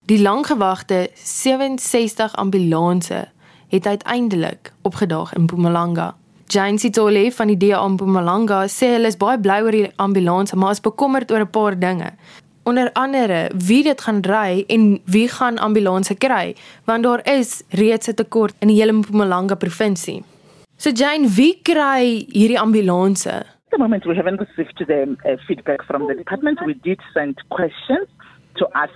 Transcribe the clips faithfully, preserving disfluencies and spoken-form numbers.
Die langgewagte sewe-en-sestig ambulanse het uiteindelik opgedaag in Mpumalanga. Jane Sitole van die D A in Mpumalanga sê hulle is baie bly oor die ambulanse, maar is bekommerd oor 'n paar dinge. Onder andere wie dit gaan ry en wie gaan ambulanse kry, want daar is reeds 'n tekort in die hele Mpumalanga provinsie. So Jane, wie kry hierdie ambulanse? At the moment, we haven't received the uh, feedback from the department. We did send questions to ask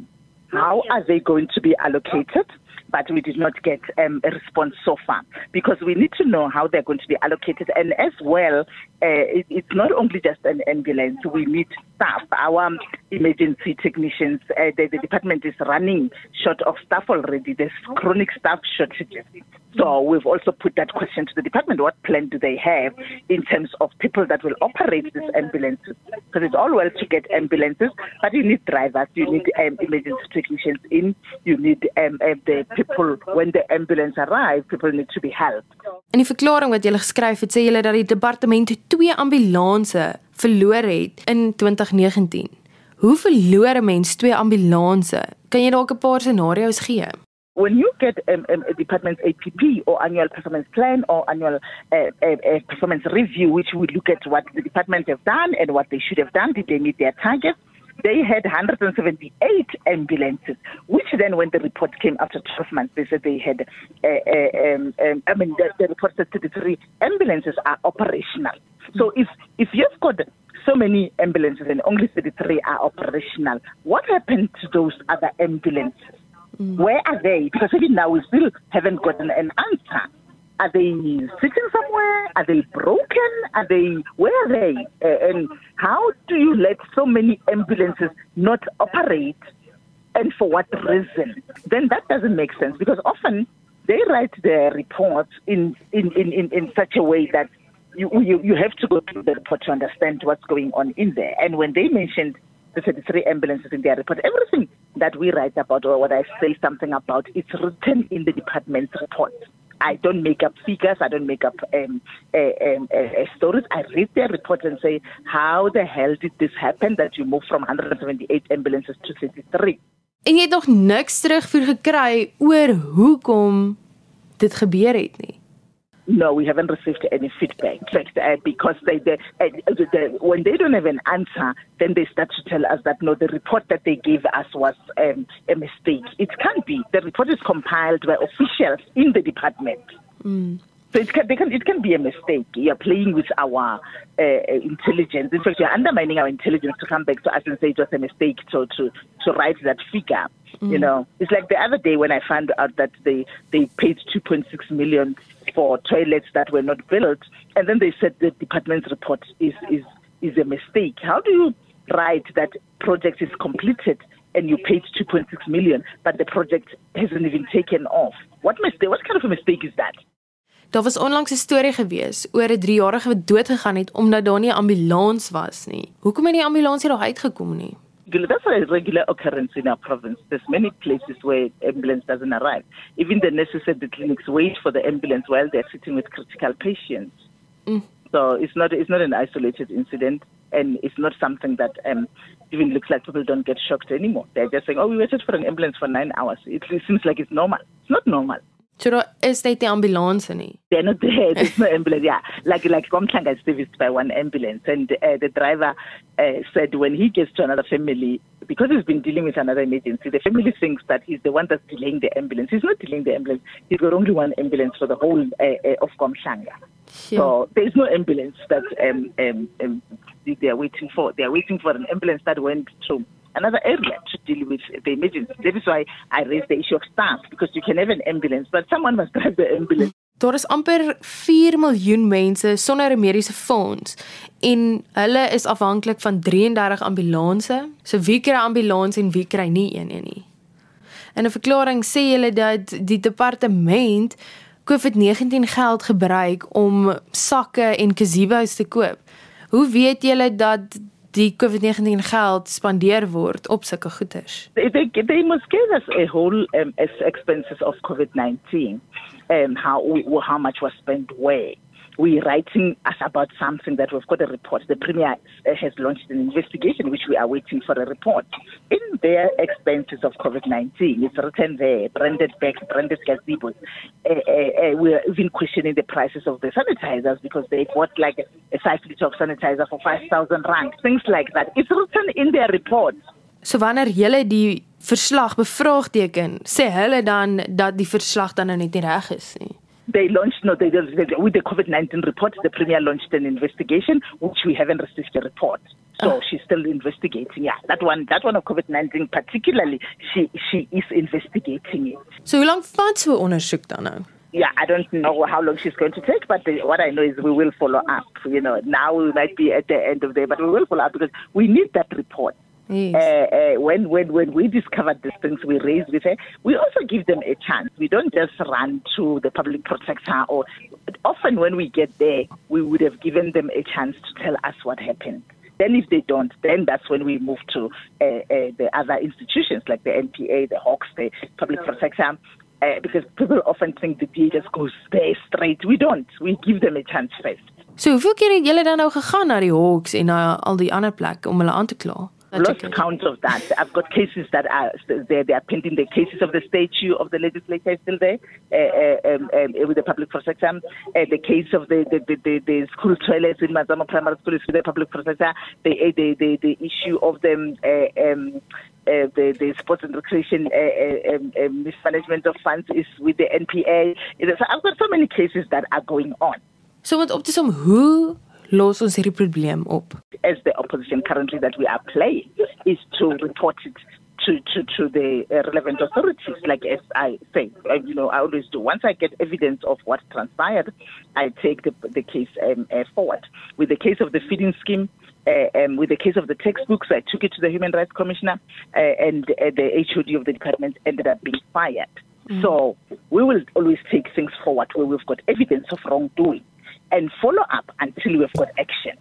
how are they going to be allocated, but we did not get um, a response so far because we need to know how they're going to be allocated. And as well, uh, it, it's not only just an ambulance. We need staff. Our emergency technicians, uh, the, the department is running short of staff already. There's chronic staff shortages. So we've also put that question to the department. What plan do they have in terms of people that will operate these ambulances? Because it's all well to get ambulances, but you need drivers, you need um, emergency technicians in, you need um, uh, the people, when the ambulance arrives, people need to be helped. In die verklaring wat julle geskryf het, sê julle dat die departement twee ambulanse verloor het in twintig negentien. Hoe verloor 'n mens twee ambulanse? Kan jy dalk 'n paar scenario's gee? When you get um, um, a department's A P P or annual performance plan or annual uh, uh, uh, performance review, which would look at what the department have done and what they should have done, did they meet their targets? They had one hundred seventy-eight ambulances, which then when the report came after twelve months, they said they had, uh, uh, um, um, I mean, the, the report said thirty-three ambulances are operational. So if, if you've got so many ambulances and only thirty-three are operational, what happened to those other ambulances? Mm. Where are they? Because even now we still haven't gotten an answer. Are they sitting somewhere? Are they broken? Are they, where are they? Uh, and how do you let so many ambulances not operate? And for what reason? Then that doesn't make sense because often they write their reports in, in, in, in, in such a way that you, you, you have to go through the report to understand what's going on in there. And when they mentioned the thirty-three ambulances in their report, everything that we write about or what I say something about, it's written in the department's report. I don't make up figures. I don't make up um, uh, um, uh, stories. I read their report and say, how the hell did this happen that you moved from one hundred seventy-eight ambulances to thirty-three? En jy het nog niks terugvoer gekry oor hoekom dit gebeur het nie. No, we haven't received any feedback. In fact, uh, because they, they, uh, the, when they don't have an answer, then they start to tell us that no, the report that they gave us was um, a mistake. It can't be. The report is compiled by officials in the department. Mm. So it can, they can, it can be a mistake. You're playing with our uh, intelligence. In fact, you're undermining our intelligence to come back to us and say it was a mistake to, to, to write that figure. Mm. You know, it's like the other day when I found out that they, they paid two point six million for toilets that were not built, and then they said the department's report is, is, is a mistake. How do you write that project is completed and you paid two point six million, but the project hasn't even taken off? What mistake? What kind of a mistake is that? Daar was onlangs 'n storie gewees oor 'n driejarige wat dood gegaan het omdat daar nie 'n ambulans was nie. Hoekom het die ambulans nie daar uitgekom nie? That's a regular occurrence in our province. There's many places where ambulance doesn't arrive. Even the nurses at the clinics wait for the ambulance while they're sitting with critical patients. Mm. So it's not it's not an isolated incident, and it's not something that um, even looks like people don't get shocked anymore. They're just saying, oh, we waited for an ambulance for nine hours. It, it seems like it's normal. It's not normal. So daar is net die ambulanse nie. They're not there. There's no ambulance. Yeah, like like Komtlanga is serviced by one ambulance, and uh, the driver uh, said when he gets to another family, because he's been dealing with another emergency, the family thinks that he's the one that's delaying the ambulance. He's not delaying the ambulance. He's got only one ambulance for the whole uh, uh, of Komtlanga. Sure. So there's no ambulance that um, um, um, they are waiting for. They are waiting for an ambulance that went to another area to deal with the emergency. That is why I raised the issue of staff, because you can have an ambulance, but someone must drive the ambulance. Daar is amper vier miljoen mense sonder 'n mediese fonds en hulle is afhanklik van drieëndertig ambulanse. So wie kry 'n ambulans en wie kry nie een nie. In 'n verklaring sê hulle dat die departement COVID negentien geld gebruik om sakke en gazebos te koop. Hoe weet julle dat die COVID negentien geld spandeer word op sulke goeders? They, they, they must give us a whole um, expenses of COVID nineteen, um, how how much was spent where. we're writing us about something that we've got a report. The Premier has launched an investigation, which we are waiting for a report. In their expenses of COVID nineteen, it's written there, branded bags, branded gazebos. Uh, uh, uh, we're even questioning the prices of the sanitizers because they bought like a five litre of sanitizer for five thousand rand, things like that. It's written in their report. So wanneer julle die verslag bevraagteken, sê hulle dan dat die verslag dan nou net nie reg is nie. They launched, no, they, they, with the COVID nineteen report, the Premier launched an investigation, which we haven't received a report. So oh. she's still investigating. Yeah, that one, that one of COVID nineteen particularly, she she is investigating it. So hoe lank vat so 'n ondersoek dan nou? Yeah, I don't know how long she's going to take, but the, what I know is we will follow up. You know, now we might be at the end of the day, but we will follow up because we need that report. Yes. Uh, uh, when when when we discovered these things, we raised with her. We also give them a chance. We don't just run to the public protector. Or often when we get there, we would have given them a chance to tell us what happened. Then if they don't, then that's when we move to uh, uh, the other institutions like the N P A, the Hawks, the public protector. Uh, because people often think the D A just goes there straight. We don't. We give them a chance first. So hoeveel keer het julle dan nou gegaan na die Hawks en na al die ander plekke om hulle aan te kla? Lost count of that. I've got cases that are there. They are pending. The cases of the statue of the legislature is still there uh, um, um, with the public protector. Uh, the case of the the, the, the the school toilets in Mazama Primary School is with the public protector. The the the, the issue of them. Uh, um, Uh, the, the sports and recreation uh, uh, um, uh, mismanagement of funds is with the N P A. So I've got so many cases that are going on. So wat op te som, hoe los ons hierdie probleem op? As the opposition currently that we are playing is to report it to, to, to the uh, relevant authorities, like as I say, uh, you know, I always do. Once I get evidence of what transpired, I take the, the case um, uh, forward. With the case of the feeding scheme, Uh, um, with the case of the textbooks, I took it to the Human Rights Commissioner, uh, and uh, the H O D of the department ended up being fired. Mm. So we will always take things forward where we've got evidence of wrongdoing and follow up until we've got action.